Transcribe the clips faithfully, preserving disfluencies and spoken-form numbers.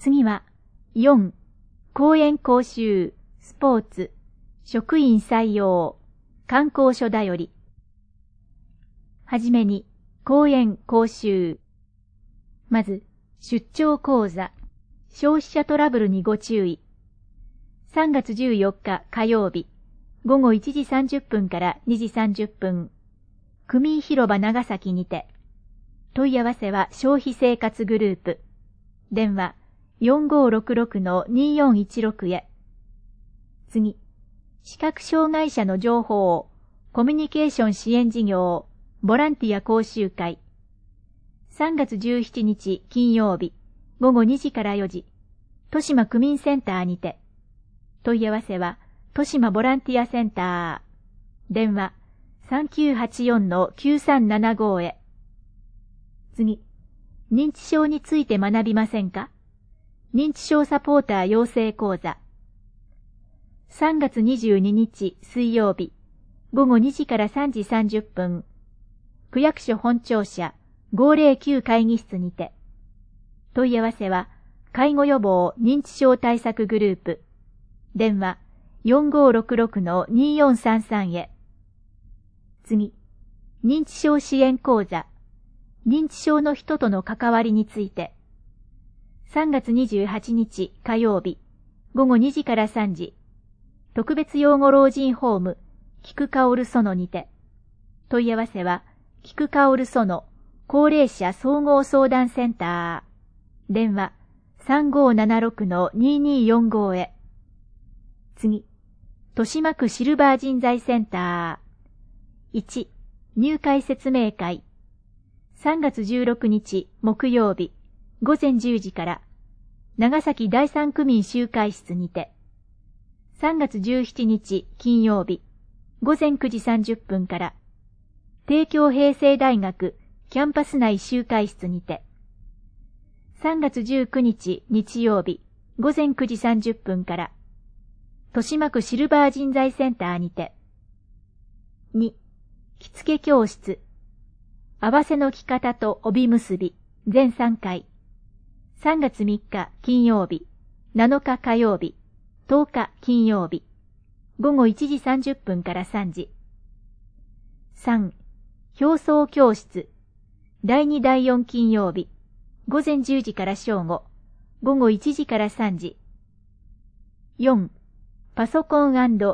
次は、よん、講演講習、スポーツ、職員採用、観光所だより。はじめに、講演講習。まず、出張講座、消費者トラブルにご注意。さんがつじゅうよっか火曜日、ごごいちじさんじゅっぷんからにじさんじゅっぷん、組井広場長崎にて。問い合わせは消費生活グループ。電話 よんごーろくろくのにーよんいちろく へ。次、視覚障害者の情報、コミュニケーション支援事業、ボランティア講習会。さんがつじゅうしちにち金曜日、ごごにじからよじ、豊島区民センターにて。問い合わせは、豊島ボランティアセンター。電話さんきゅうはちよんのきゅうさんななごへ。次、認知症について学びませんか？認知症サポーター養成講座。さんがつにじゅうににち水曜日、ごごにじからさんじさんじゅっぷん、区役所本庁舎ごーぜろきゅう会議室にて。問い合わせは、介護予防認知症対策グループ。電話よんごーろくろくのにーよんさんさんへ。次、認知症支援講座、認知症の人との関わりについて。さんがつにじゅうはちにち火曜日、ごごにじからさんじ、特別養護老人ホーム、菊香る園にて。問い合わせは、菊香る園、高齢者総合相談センター。電話さんごーななろくのにーにーよんごへ。次、豊島区シルバー人材センター。いち、入会説明会。さんがつじゅうろくにち木曜日、ごぜんじゅうじから、長崎第三区民集会室にて。さんがつじゅうしちにち金曜日、ごぜんくじさんじゅっぷんから、帝京平成大学キャンパス内集会室にて。さんがつじゅうくにち日曜日、ごぜんくじさんじゅっぷんから、豊島区シルバー人材センターにて。に、着付け教室。合わせの着方と帯結び、全さんかい。さんがつみっか金曜日、なのか火曜日、とおか金曜日、ごごいちじさんじゅっぷんからさんじ。さん、表層教室。だいにだいよん金曜日、ごぜんじゅうじから正午、ごごいちじからさんじ。よん、パソコン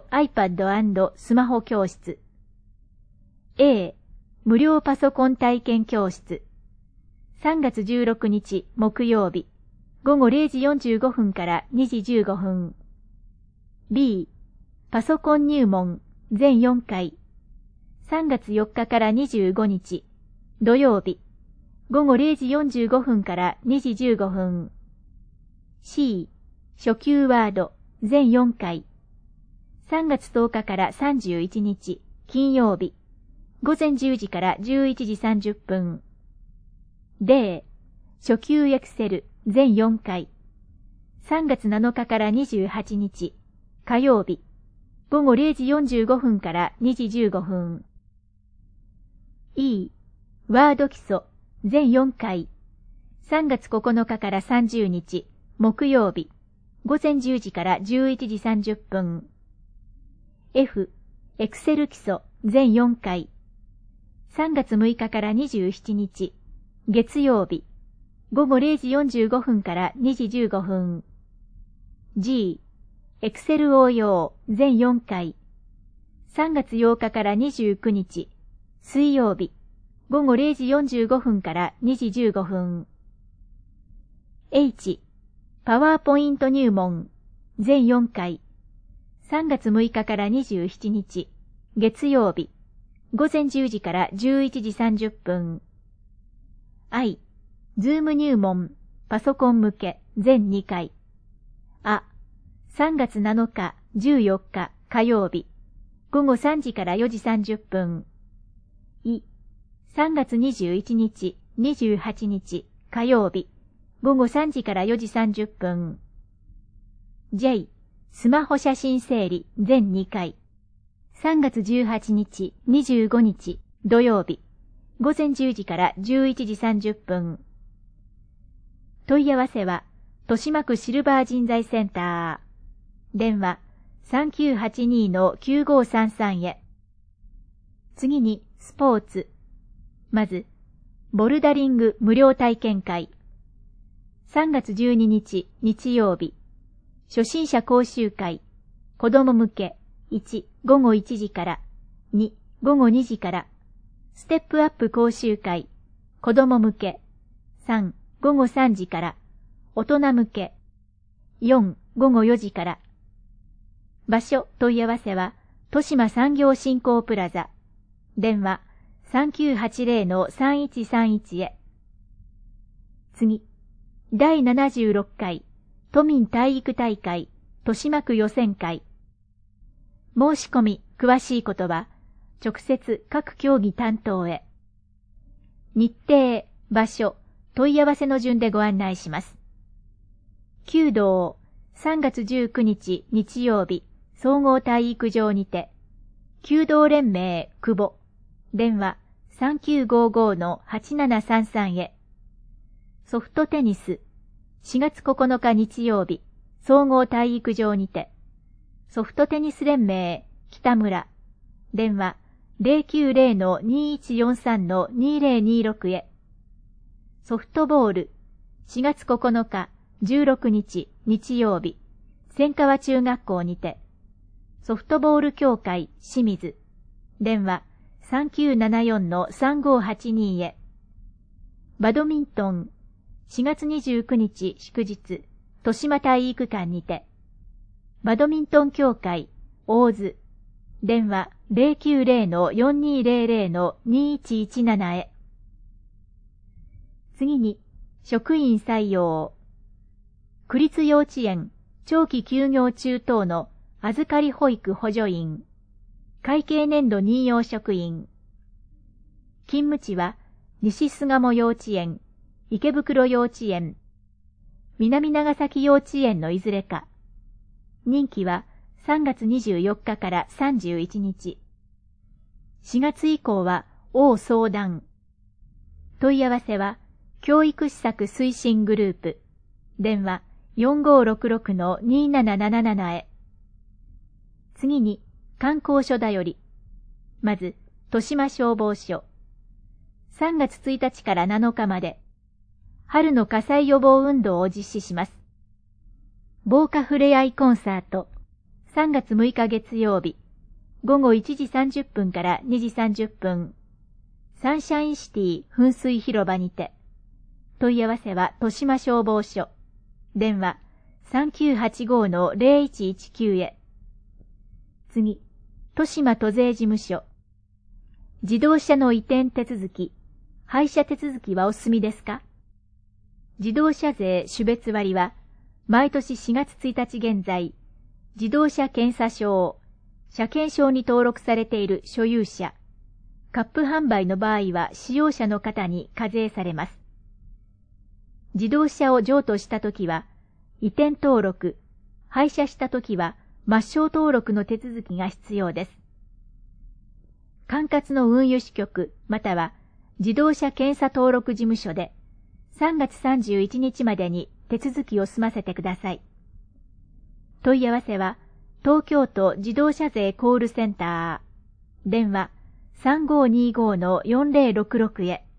&iPad& スマホ教室。A、無料パソコン体験教室。さんがつじゅうろくにち木曜日、ごごれいじよんじゅうごふんからにじじゅうごふん。B、パソコン入門全よんかい。さんがつよっかからにじゅうごにち、土曜日、ごごれいじよんじゅうごふんからにじじゅうごふん。C、初級ワード全よんかい。さんがつとおかからさんじゅういちにち、金曜日、ごぜんじゅうじからじゅういちじさんじゅっぷん。D、初級エクセル全よんかい。さんがつなのかからにじゅうはちにち、火曜日、ごごれいじよんじゅうごふんからにじじゅうごふん。E、ワード基礎全よんかい。さんがつここのかからさんじゅうにち、木曜日、ごぜんじゅうじからじゅういちじさんじゅっぷん。F、エクセル基礎全よんかい。さんがつむいかからにじゅうしちにち、月曜日、ごごれいじよんじゅうごふんからにじじゅうごふん。G、エクセル応用全よんかい。さんがつようかからにじゅうくにち、水曜日、ごごれいじよんじゅうごふんからにじじゅうごふん。H、パワーポイント入門全よんかい。さんがつむいかからにじゅうしちにち、月曜日、ごぜんじゅうじからじゅういちじさんじゅっぷん。I、ズーム入門、パソコン向け全にかい。あ、さんがつなのか、じゅうよっか火曜日、ごごさんじからよじさんじゅっぷん。い、さんがつにじゅういちにち、にじゅうはちにち火曜日、ごごさんじからよじさんじゅっぷん。J、スマホ写真整理全にかい。さんがつじゅうはちにち、にじゅうごにち土曜日、ごぜんじゅうじからじゅういちじさんじゅっぷん。問い合わせは、 豊島区シルバー人材センター。電話 さんきゅうはちに きゅうごさんさん へ。次に、スポーツ。まず、ボルダリング無料体験会。さんがつじゅうににち日曜日。初心者講習会。子供向け。いち、ごごいちじから。に、ごごにじから。ステップアップ講習会。子供向け。さん、ごごさんじから。大人向け。よん、ごごよじから。場所問い合わせは、豊島産業振興プラザ。電話 さんきゅうはちぜろ さんいちさんいち へ。次、だいななじゅうろっかい都民体育大会豊島区予選会。申し込み詳しいことは、直接各競技担当へ。日程、場所、問い合わせの順でご案内します。弓道、さんがつじゅうくにち日曜日、総合体育場にて、弓道連盟久保、電話 さんきゅうごご はちななさんさん へ。ソフトテニス、しがつここのか日曜日、総合体育場にて、ソフトテニス連盟北村、電話 ゼロきゅうゼロ にいちよんさん にゼロにろく へ。ソフトボール、しがつここのかじゅうろくにち日曜日、千川中学校にて、ソフトボール協会清水、電話 さんきゅうななよん さんごはちに へ。バドミントン、しがつにじゅうくにち祝日、豊島体育館にて、バドミントン協会大津、電話 ゼロきゅうゼロ よんにゼロゼロ にいちいちなな へ。次に、職員採用。区立幼稚園、長期休業中等の預かり保育補助員、会計年度任用職員。勤務地は、西巣鴨幼稚園、池袋幼稚園、南長崎幼稚園のいずれか。任期はさんがつにじゅうよっかからさんじゅういちにち。しがつ以降は、応相談。問い合わせは、教育施策推進グループ、電話 よんごろくろく にななななな へ。次に、観光所だより。まず、豊島消防署。さんがつついたちからなのかまで、春の火災予防運動を実施します。防火ふれあいコンサート、さんがつむいか月曜日、ごごいちじさんじゅっぷんからにじさんじゅっぷん、サンシャインシティ噴水広場にて。問い合わせは豊島消防署。電話 さんきゅうはちご ゼロいちいちきゅう へ。次、豊島都税事務所。自動車の移転手続き、廃車手続きはお済みですか？自動車税種別割は、毎年しがつついたち現在、自動車検査証、車検証に登録されている所有者、カップ販売の場合は使用者の方に課税されます。自動車を譲渡したときは、移転登録、廃車したときは抹消登録の手続きが必要です。管轄の運輸支局または自動車検査登録事務所でさんがつさんじゅういちにちまでに手続きを済ませてください。問い合わせは東京都自動車税コールセンター、電話 さんごにご よんぜろろくろく へ。